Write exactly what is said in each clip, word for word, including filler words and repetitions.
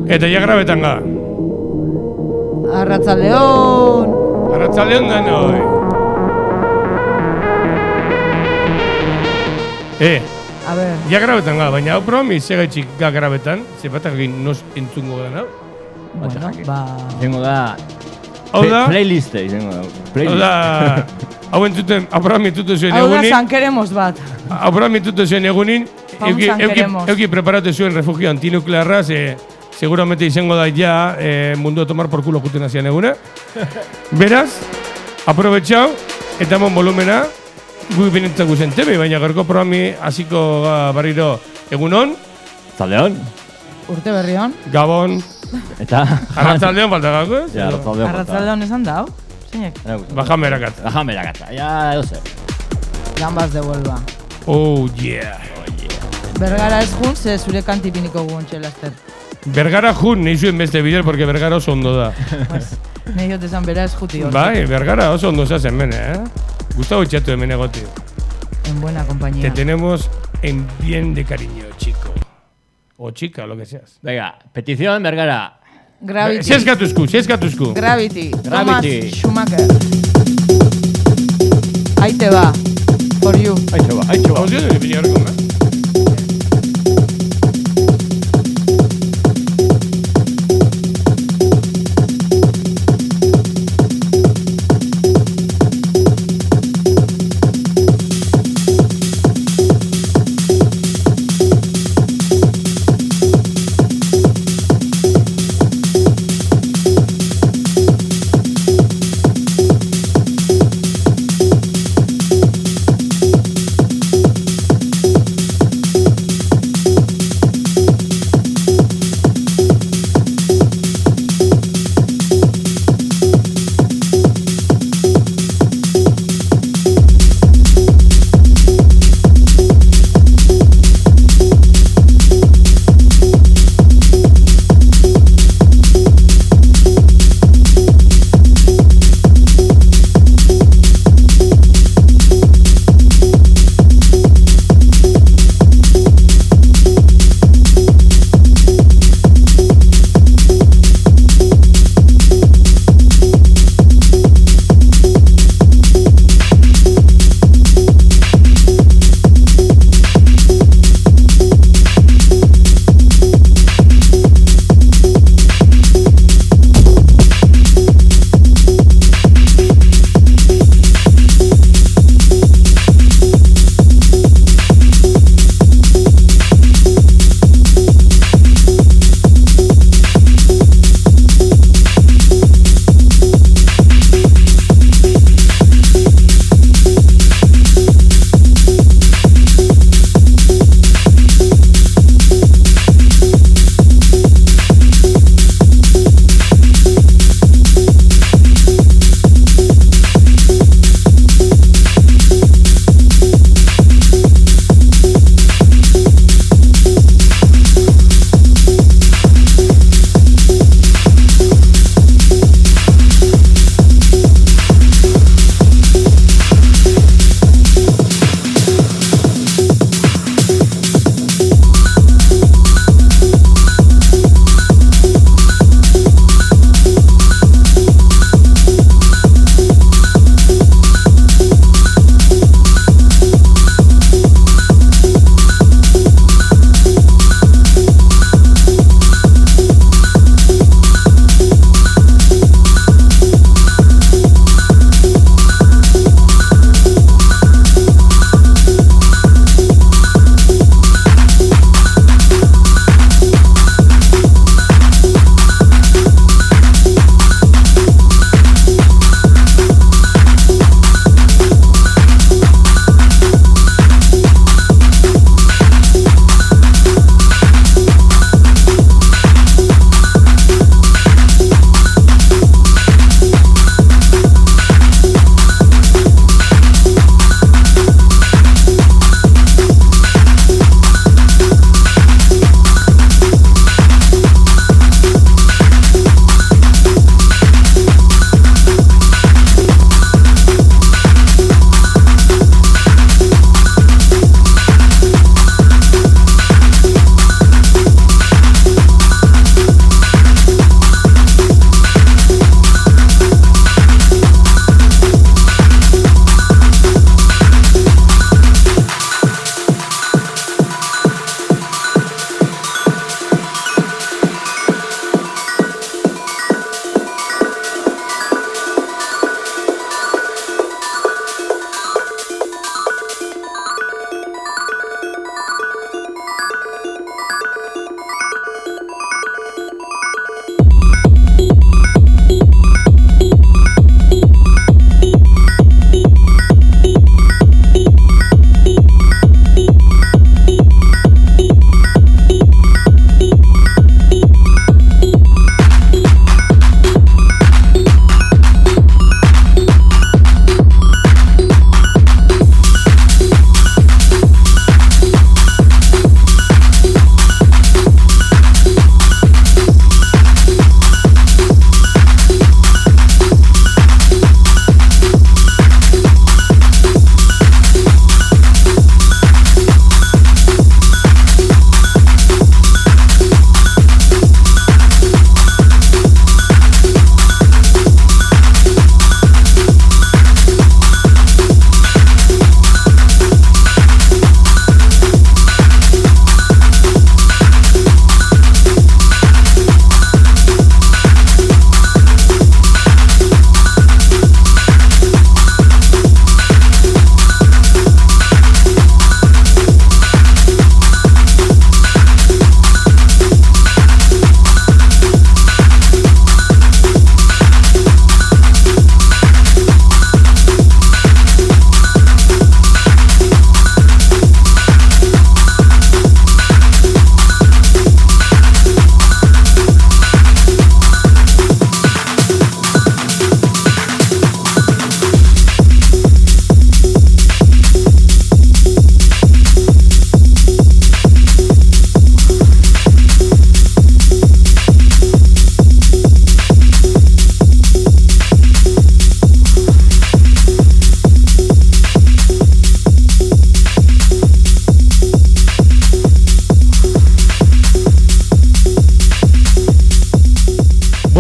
Eta ja grabetan ga. Arratzaldeon. Arratzaldeon danoi. Eh, a ver. Ja grabetan ga, baina hau promi segaitxik ga grabetan, zepatak egin nos entzungo da, no? Bueno, ba... Zengo da... Hau da... Playliste, zengo da. Hau da... Hau entzuten, hau promi entzuten zuen egunin... Hau da sankeremos bat. Hau promi entzuten zuen egunin... Euki preparatu zuen refugio antinuklearra, ze... Seguramente izango da ja eh, mundu de tomar por culo juten hasian eguna. Beraz, aprobetxau, eta mon volumena, gu binentzak guzen tebe, baina garko programi hasiko barriro egunon. Zaldeon. Urte berrion. Gabon. Eta... Arratzaldeon falta gako, ez? Ja, arratzaldeon falta. Arratzaldeon esan dau? Zeinek? Bajame erakatza. Bajame erakatza, ja, edo zer. Gambas de Huelva. Oh, yeah. Oh, yeah. Bergara ez jun, ze zure kantipiniko guon txelaster. Bergara jun, nahi zuen beste bider, porque Bergara oso ondo da. Pues, nahi jote zan bera ez juti hor. Bai, Bergara oso ondo zazen mene, eh? Gustavo itxatu hemen egoti. En buena compañía. Te tenemos en bien de cariño, chico. O chica, lo que seas. Venga, petición, Bergara. Gravity. Si es gatuzku, si es gatuzku. Gravity. Gravity. Thomas Schumacher. Ahí te va. For you. Ahí te va, ahí te va. Vamos a venir ahora con más.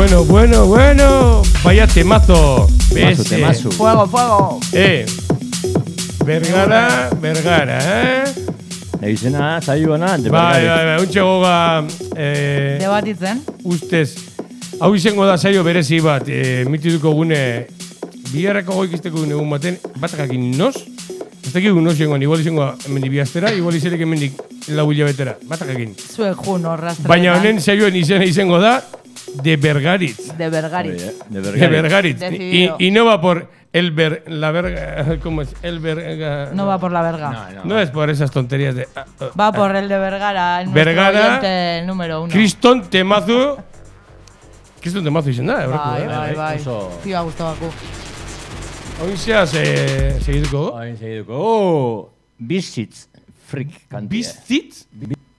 bueno, bueno, bueno. Vaya temazo. Temazo, temazo. Fuego, fuego. Eh. Bergara, Bergara, eh? Eizena, zaioana, de Bai, Bergara. bai, bai, untxe goga... Eh, Debatitzen. ustez, hau izango da saio berezi bat, eh, mitituko gune, biharrako goikisteko gune egun baten, batakakin noz? Ez dakik noz jengoan, igual izango hemendik bihaztera, igual izerek hemendik lau hilabetera, batakakin. Zuek jun horraztretan. Baina honen saioen izena izango da, de Bergaritz. De Bergaritz. De De Bergara. Bergaritz. Y, Decidido. y no va por el ver, la verga, ¿cómo es? El verga. No va por la verga. No, no. No es por esas tonterías de... ah, ah, Va por el de Vergara, el Vergara. nuestro oyente número uno. Kriston temazu. Kriston temazu izan da, eurako. Bai, eh? bai, bai. oso- Tioa guztabaku. Hau zeaz, eh, segituko. Hain segiduko. Oh, Bizitz Freak kantia. Bizitz?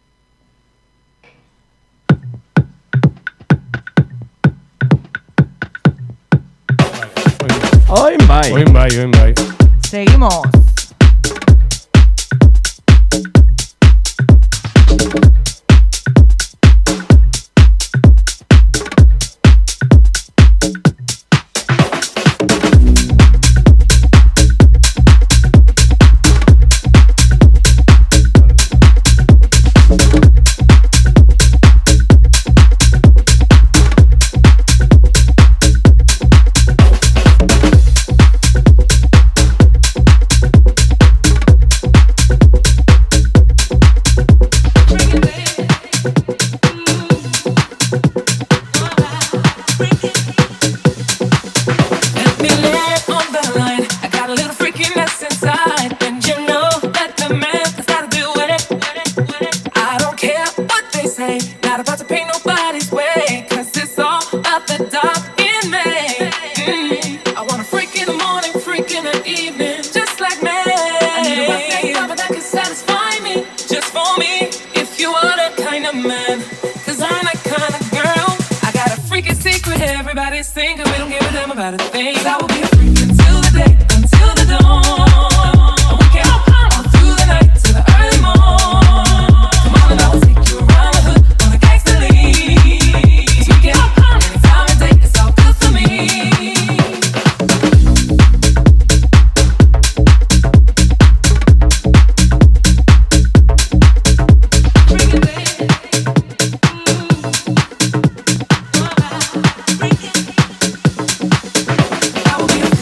Oin bai. Oin bai, oin bai. Seguimos. Let me lay it on the line. I got a little freakiness inside, and you know that the man has got to do with it. I don't care what they say, not about to pay nobody's way, 'cause it's all about the dark in me. Mm. I want a freak in the morning, freak in the evening, just like me. I need a rough lover that can satisfy me, just for me. If you are the kind of man, 'cause I'm that kind of girl. I got a freaking secret, everybody's thinking we don't give a damn about a thing. I will be a freak until the day, until the dawn. We can all through the night to the early morn. Come on and I will take you around the hood on a gangster league. 'Cause we can any time and day, it's all good for me. I will be a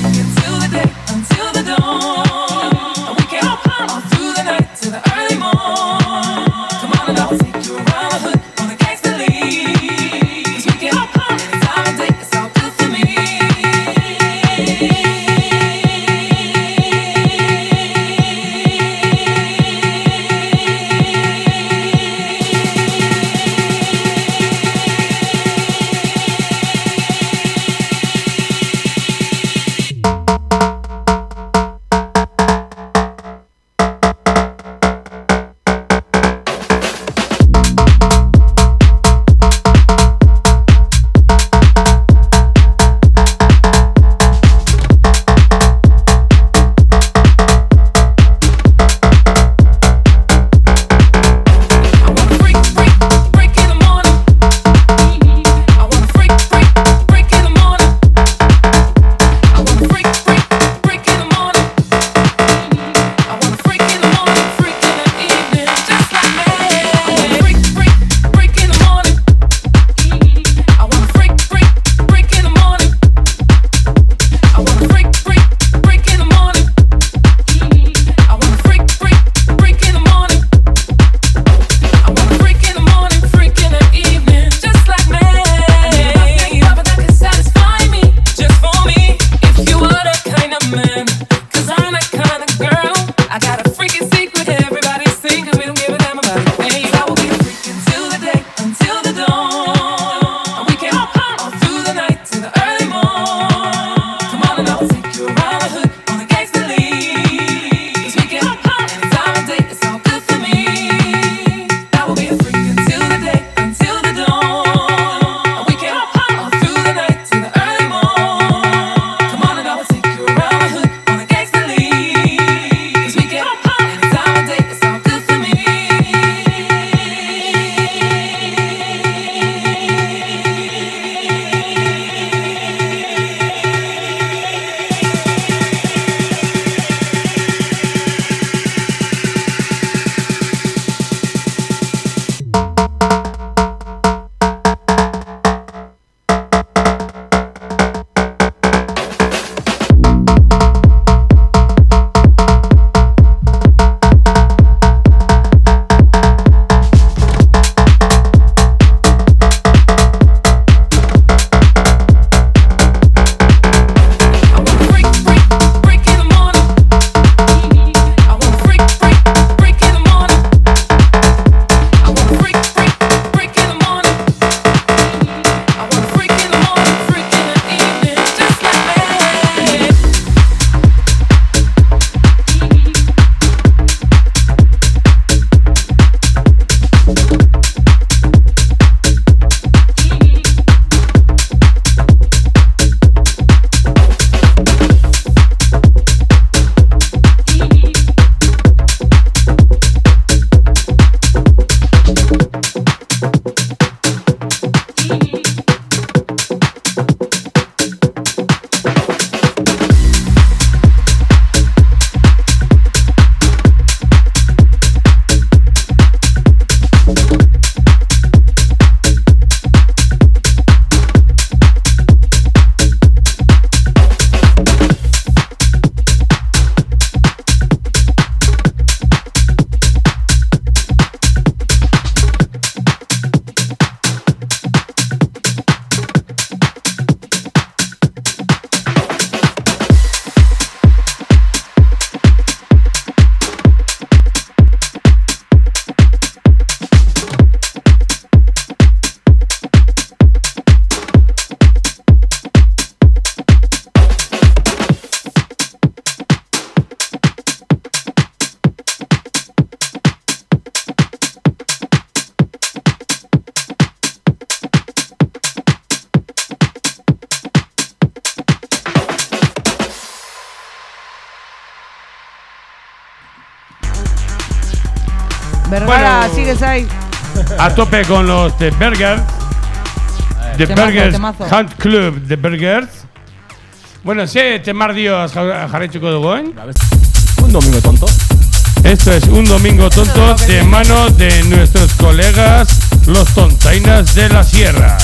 sigues ahí. A tope con los The Burgers. The Temazo, Burgers temazo. Hunt Club, The Burgers. Bueno, ze temar dio jarraituko dugu, Un domingo tonto. Esto es un domingo tonto de mano de nuestros colegas, los tontainas de la sierra.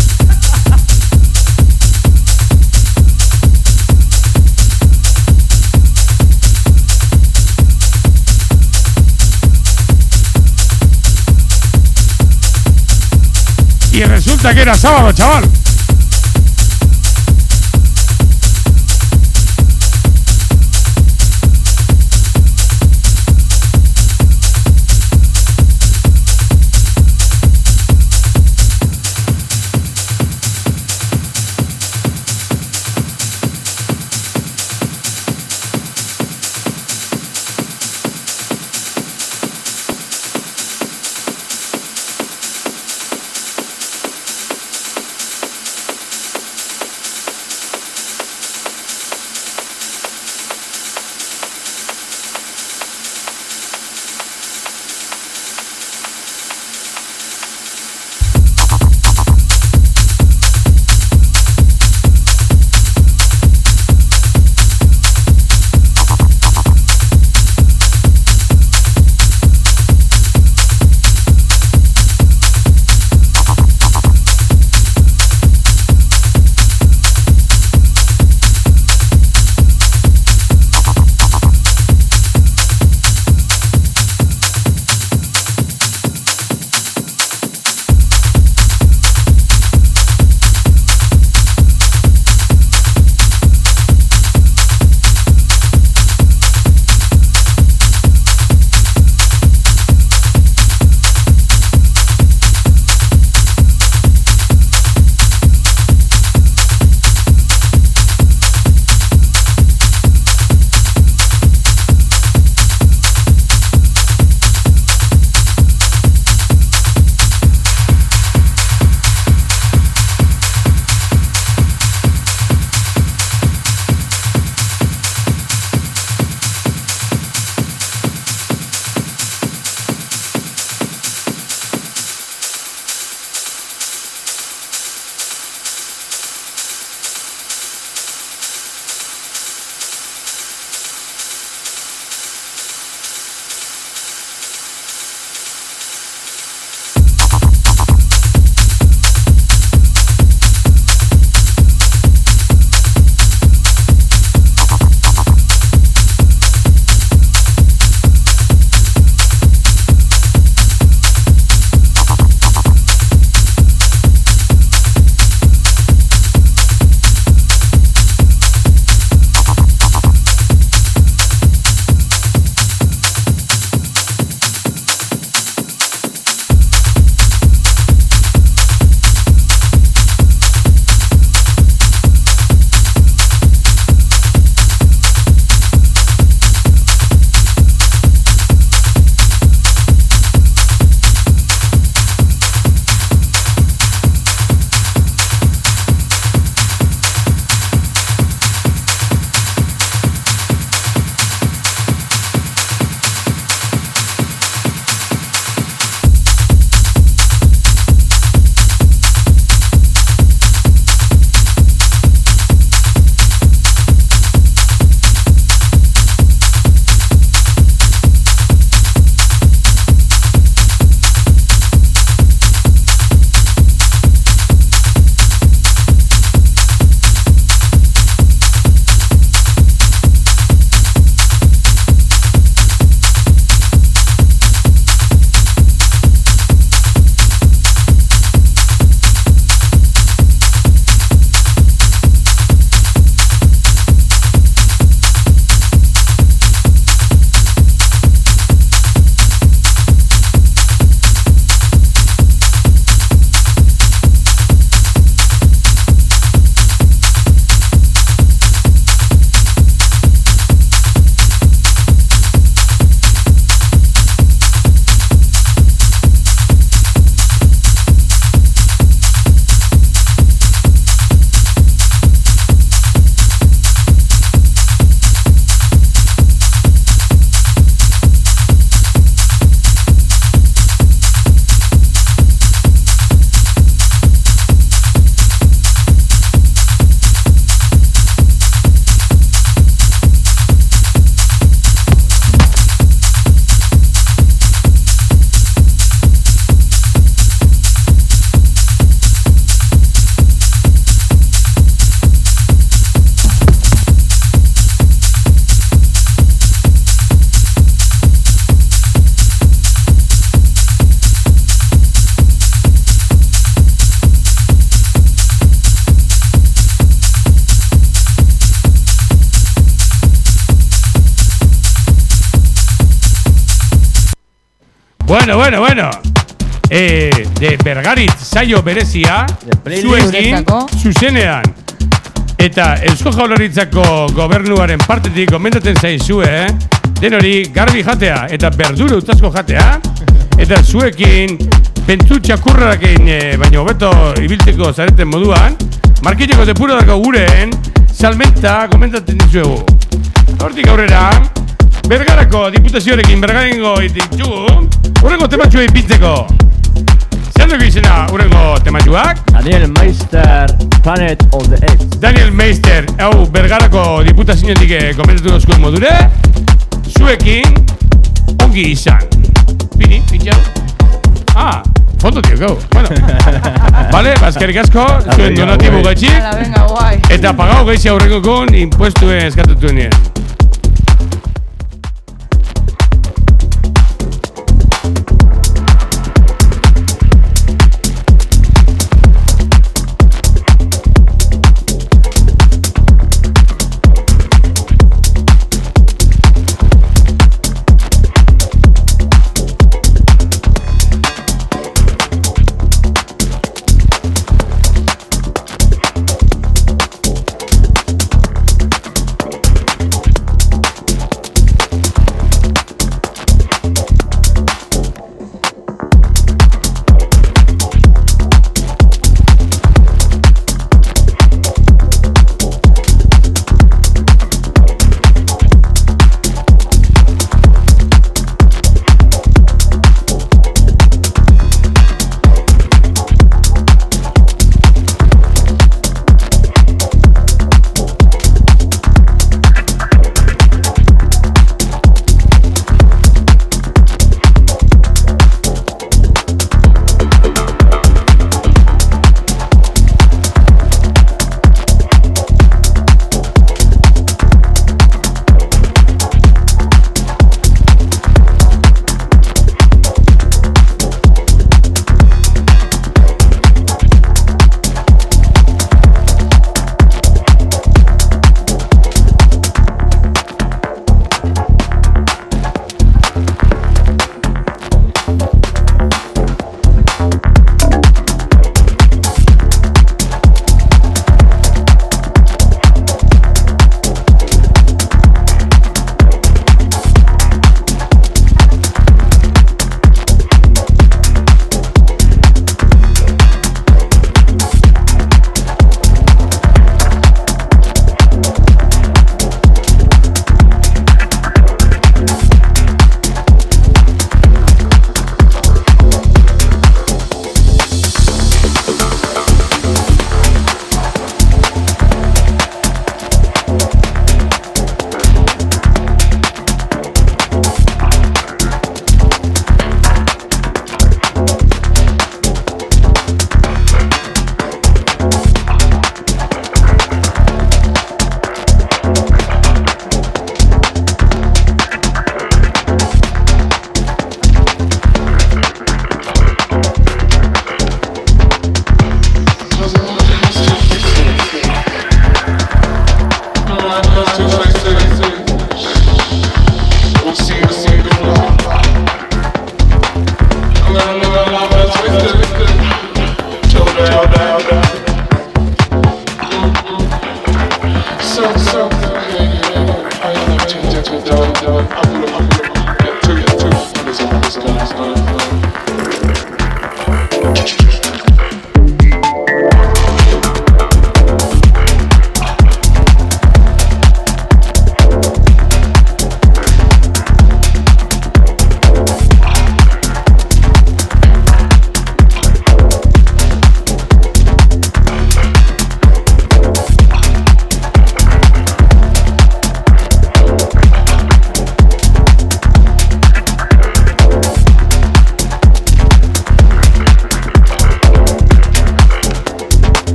Y resulta que era sábado, chaval. Bueno, bueno, bueno. Eh, de Bergaritz saio berezia, zuekin, zuzenean. Eta Eusko Jaurlaritzako gobernuaren partetik gomendatzen zaizue, eh? Den hori garbi jatea eta berdura utasko jatea. Eta zuekin pentsu txakurrarekin eh, baino hobeto ibiltzeko zareten moduan, markilleko depuradako guren salmenta komentatzen dizuegu. Hortik aurrera, Bergarako diputazioarekin bergarengo ditugu, urrengo tematxua ipintzeko. Zer dugu izena urrengo tematxuak? Daniel Meister, Planet of the Apes. Daniel Meister, hau Bergarako diputazioatik komentatu dozkuen modure, zuekin ongi izan. Pini, pintxau? Ah, foto tio, gau. Bueno. Vale, bazkerik asko, zuen donatibu gaitxik. Eta pagau gaitxia aurrengo kon impuestuen eskatutu nien.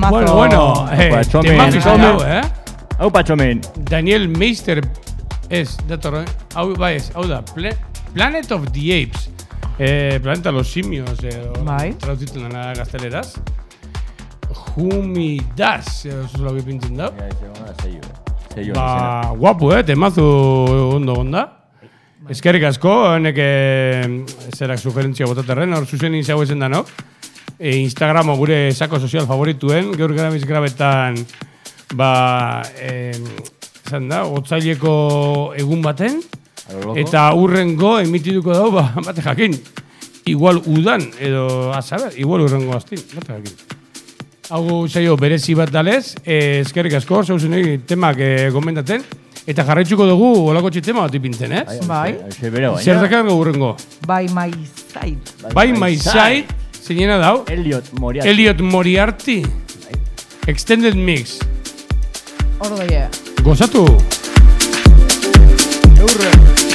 temazo. Bueno, bueno, eh, temazo izan hau, eh? Hau patxomen. Daniel Meister ez, dator, eh? Hau, bai ez, hau da, Planet of the Apes. Eh, Planeta los Simios, eh, bai. Traduzitzen dena gazteleraz. Humidas, eh, oso lagu pintzen dau. Ba, guapu, eh, temazu ondo onda. Eskerrik asko, honek zerak sugerentzia botaterren, hor zuzen izago ezen danok. E, Instagramo gure sako sozial favorituen, gaur gara bizgrabetan, ba, e, zan da, otzaileko egun baten, eta urrengo emitiduko dau, ba, bate jakin, igual udan, edo, azaber, igual urrengo aztin, bate jakin. Hau zaio berezi bat dalez, e, eskerrik asko, zauzunei temak e, gomendaten, eta jarraitzuko dugu olako txitema bat ipintzen, ez? Bai. Zer dakargo urrengo? By my side. By my side, zeinena dau? Elliot Moriarty. Elliot Moriarty. Extended Mix. Ordo yeah. Gozatu! Eurre.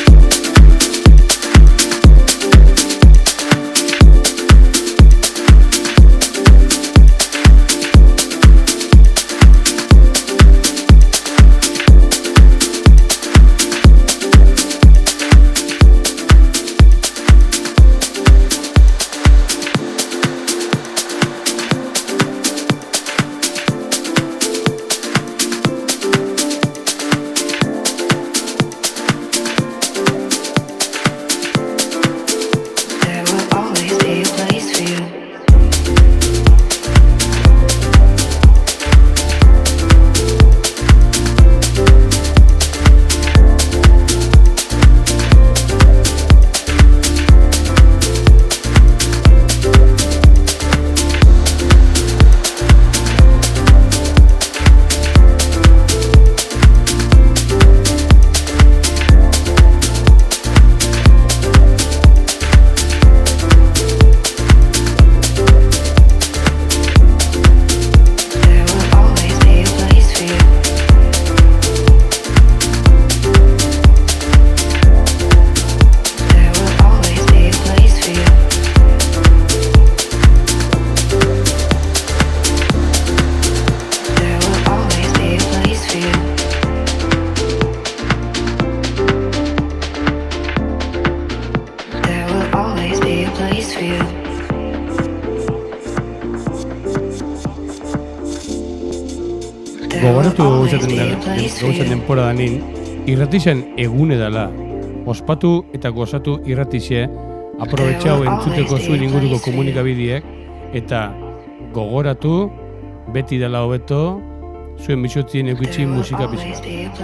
Gauzen denpora danin, irratixen egune dela. Ospatu eta gozatu irratixe, aprobetxau entzuteko zuen inguruko komunikabideek, eta gogoratu, beti dela hobeto, zuen bizotzien eukitzi musika pizka.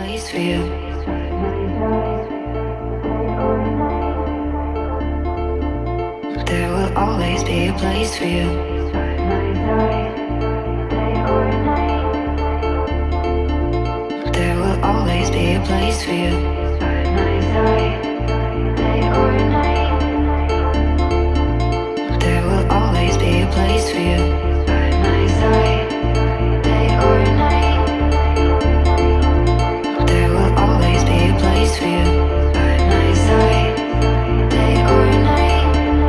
There will always be a place for you. There will always be a place for you. By my side, day or night. There will always be a place for you. By my side, day or night. There will always be a place for you. By my side, day or night.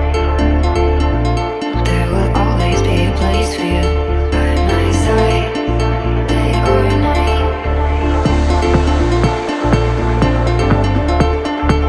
There will always be a place for you. By my side, day or night.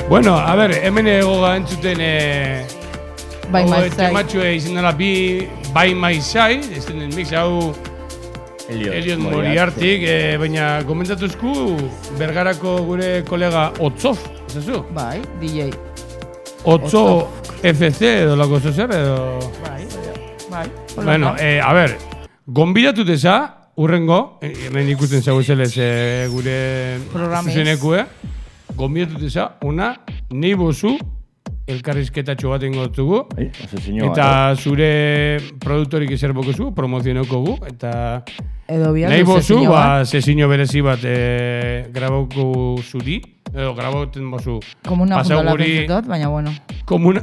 Bueno, a ver, hemen egoga entzuten... Eh, By my side. Tematxue izan dela bi By my side, ez den mix hau Eliot Moriartik, eh, baina komentatuzku Bergarako gure kolega Otzof, ez zu? Bai, D J. Otzo F C edo lako zer edo... Bai, bai. Bueno, eh, a ver, gonbidatut eza, urrengo, hemen ikusten zau zelez eh, gure zuzenekue, gonbidatut eza, una, nahi bozu, elkarrizketatxo bat ingo dutugu, eta zure produktorik ezerboko zu, promozioneko gu, eta nahi bozu, ba, sesiño berezi bat e, grabauko zuri, edo grabauten bozu. Komuna puntala pentsetot, baina bueno. Komuna...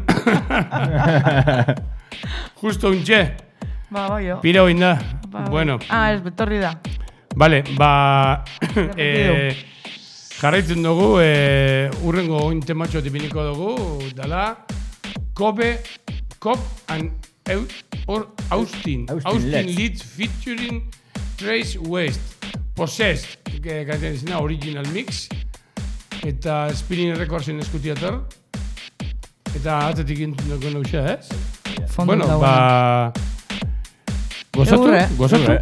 Justo untxe. Ba, bai jo. Pira hoin da. Ba, bueno. Ah, ez betorri da. Vale, ba... eh, jarraitzen dugu, e, urrengo oin tematxo tipiniko dugu, dala, Kobe, Cobb and or Austin. Austin, Austin Leeds featuring Trace West. Possessed, que gaiten izena, original mix. Eta Spinning Recordsen eskutiator. Eta atetik entzun dugu nausia, ez? Fondo bueno, da ba... Gozatu, gozatu.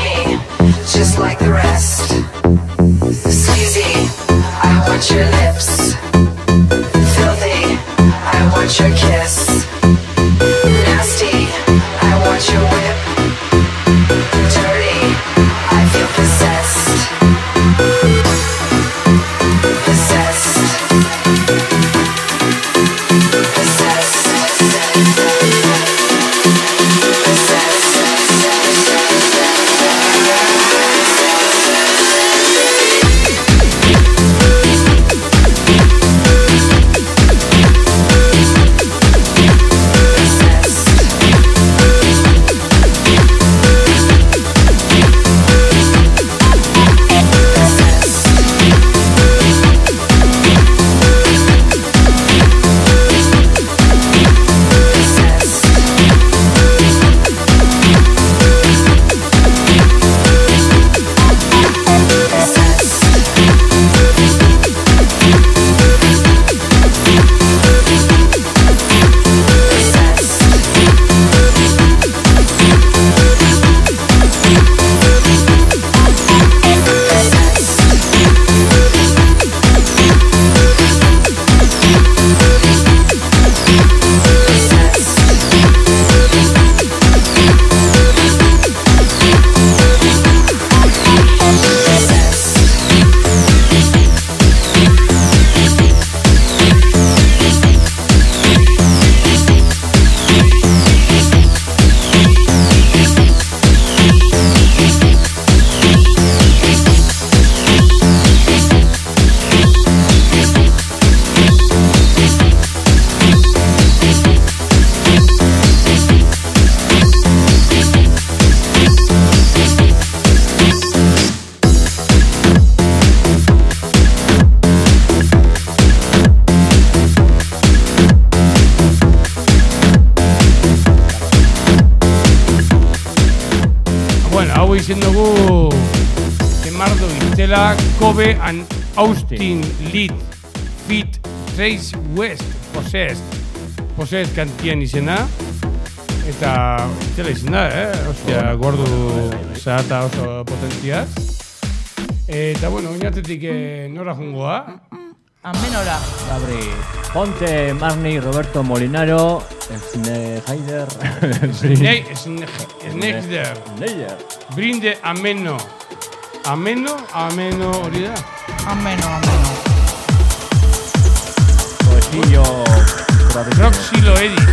me, just like the rest. Sleazy, I want your lips. Filthy, I want your kiss. Nasty, I want your whip. Dirty, I feel possessed. Possessed. Possessed. Kobe and Austin Lead Fit Trace West Possessed Possessed kantien izena eta itela izena, eh? Ostia, gordu zahata oso potentziaz eta bueno, oinatetik eh, nora jungoa? Amenora Gabri Ponte, Marni, Roberto Molinaro Sneider Sneider Brinde Ameno Ameno, ameno hori da? Ameno, ameno. Poesillo Roxilo Edi.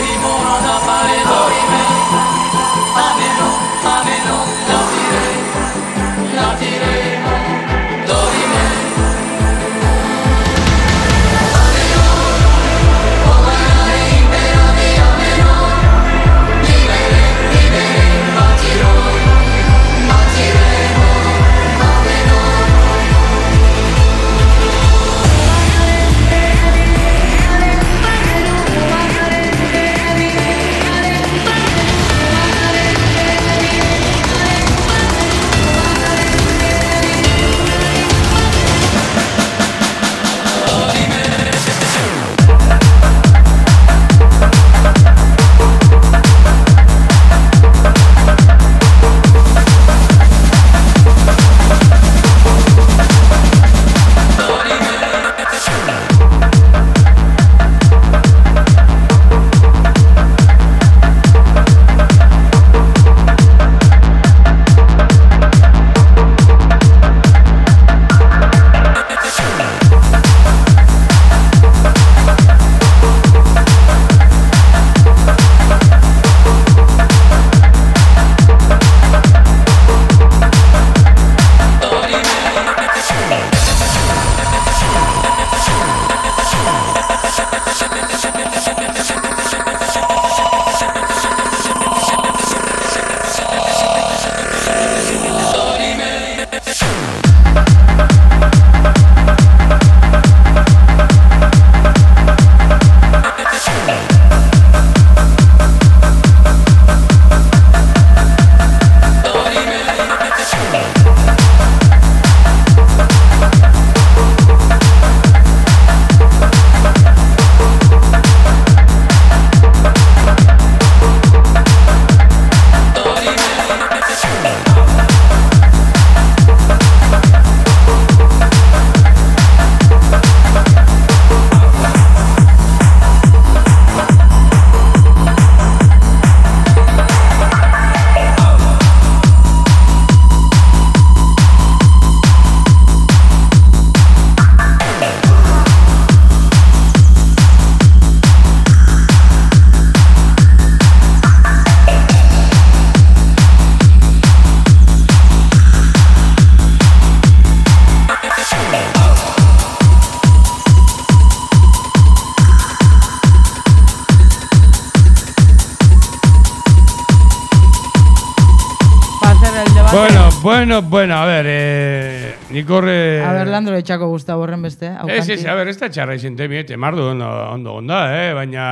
Bueno, bueno, bueno, a ver, eh, nik horre... A ver, Landro etxako Gustavo horren beste. Ez, ez, a ver, ez da txarra izan temi, ete mardu ondo, ondo onda, eh, baina...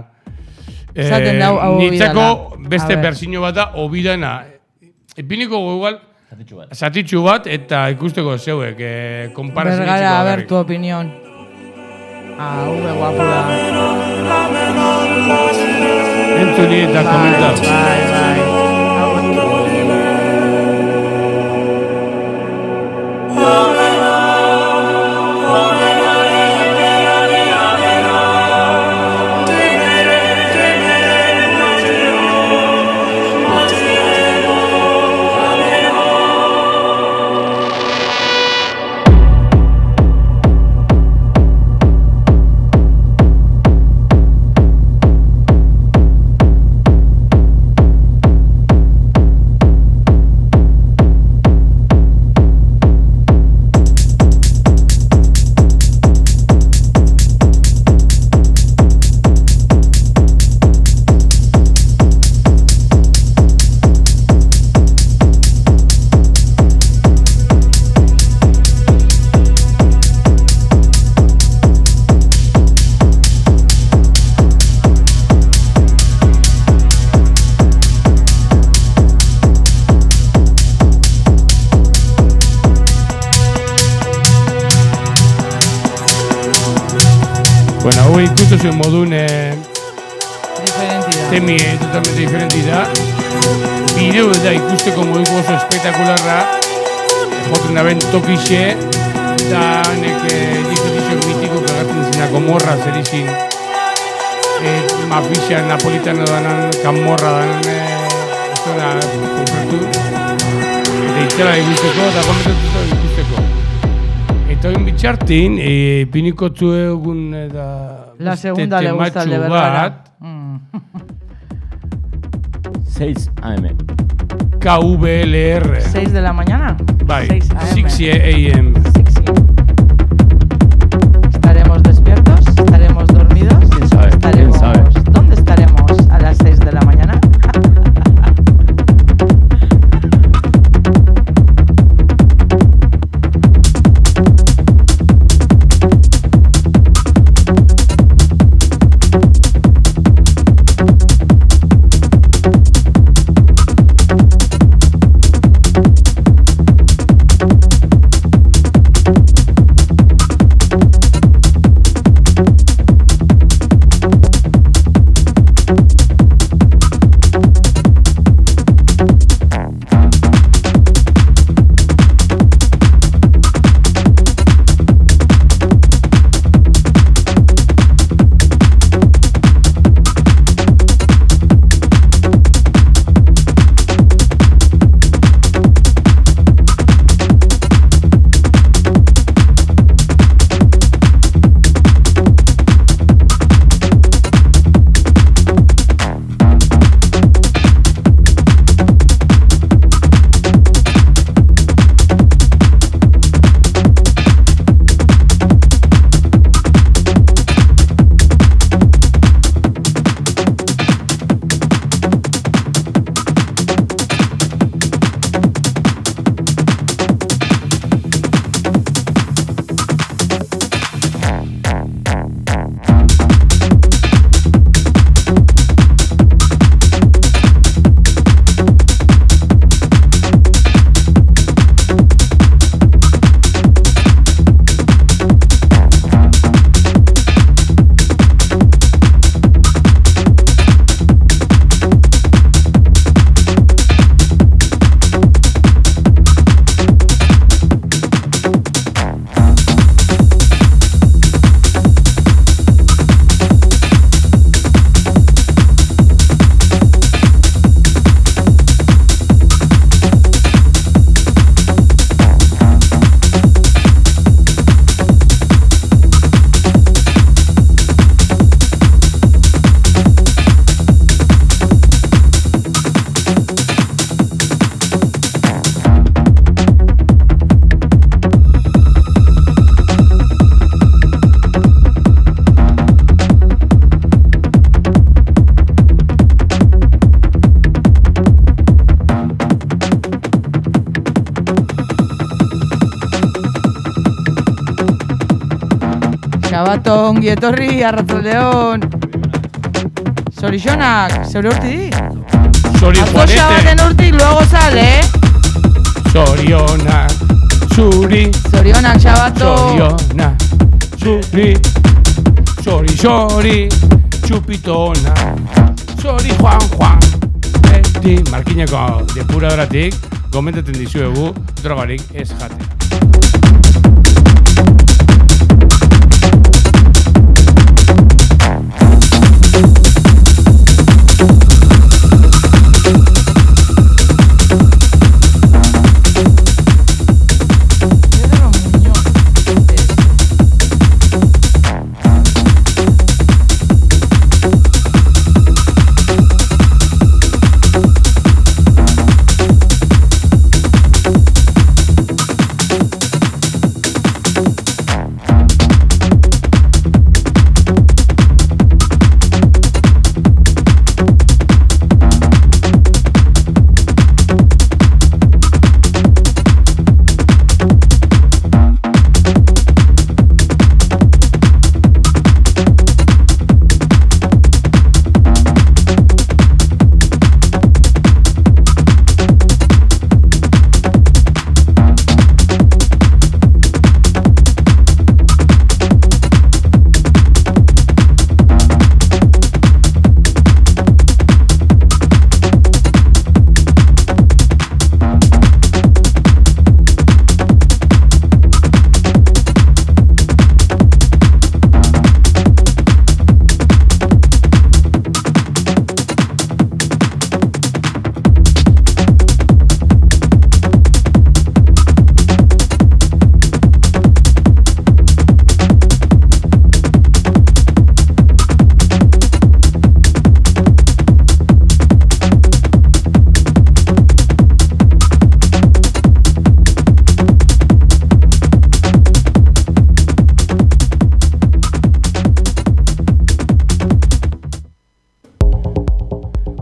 Eh, Zaten dau, hau nitzako beste berzino bat da, obidana. Epiniko igual, zatitxu bat, eta ikusteko zeuek, eh, konparazio itxiko. Bergara, a ver, tu opinión. Ah, hube guapo da. Entzuni eta komentau. Bai, bai. Bueno, hau ikustu zuen modun eh, temi eh, totalmente diferenti da. Bideo da ikusteko moduko oso espektakularra. Joten da ben tokixe, da nek eh, dizotizio mitiko pegatzen zina komorra zer izin. Eh, Mafixia napolitano danan, kamorra danan, eh, zona konkretu. Eta itzela ikusteko, eta gometatuta ikusteko. Eta hori bitxartin, e, piniko egun da... La segunda le gusta el de Vergara. Mm. seis a eme. K V L R. seis de la mañana. Bye. seis a eme. six a m. six a m. ¿Estaremos despiertos? ¿Estaremos dormidos? ¿Quién sabe? ¿Estaremos... ¿Quién sabe? ¿Dónde estaremos a las seis de la mañana? Xabato, ongi etorri, arratsaldeon. Zorionak, zeure urti di? Zorion Atzo Juanete. xabaten urtik, luego sale, eh? Zorionak, zuri. Zorionak, Xabato. Zorionak, zuri. Zori, zori, txupitona. Zori, Juan, Juan. Beti, markinako depuradoratik, gomentatzen dizuegu, drogarik ez jatea.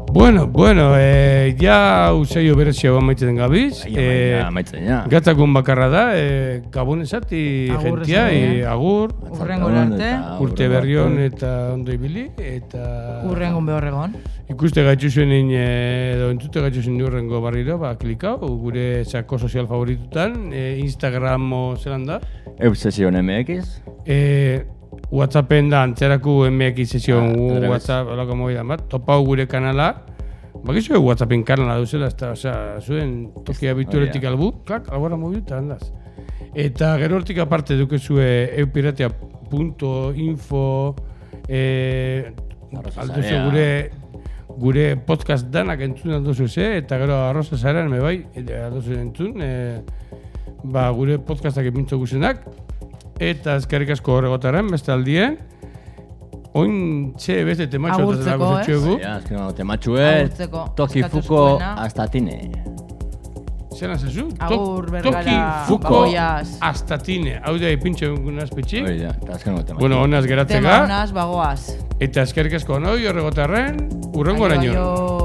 Bueno, bueno, eh, ja usaio berezia hau amaitzen gabiz. Ja, amaitzen, ja. Gatzakun bakarra da, eh, gabon esati gentia, e, agur. Urrengo arte. Urte berrion eta ondo ibili, eta... Urrengo behorregon. Ikuste gaitxuzuen edo entzute gaitxuzuen urrengo barriro, ba, klikau, gure sako sozial favoritutan, e, Instagramo zelan da. Obsession M X. E, Whatsappen da, antzeraku M X sesion ah, Whatsapp, olako mobidan bat, topau gure kanala. Bakizu egu Whatsappen kanala duzela, ez da, osea, zuen toki abituretik albu, klak, albora mobil eta handaz. Eta gero hortik aparte dukezue eupiratea punto info e, alduzu gure gure podcast danak entzun alduzu ze, eta gero arroza zaren, me bai, alduzu entzun, e, ba, gure podcastak epintzo guzenak, eta ezkerrik asko horregotaren, beste aldien, oin txe beste tematxo eta zelako zetxuegu. Ja, azken tematxuet, toki fuko astatine. Zeran zezu? Agur, bergara, toki fuko bagoiaz. astatine. Hau da, ipintxo egun azpetxik. Hoi da, eta azken tematxu. Bueno, honaz geratzeka. Tema honaz, bagoaz. Eta ezkerrik asko noi horregotarren, urrengo araño.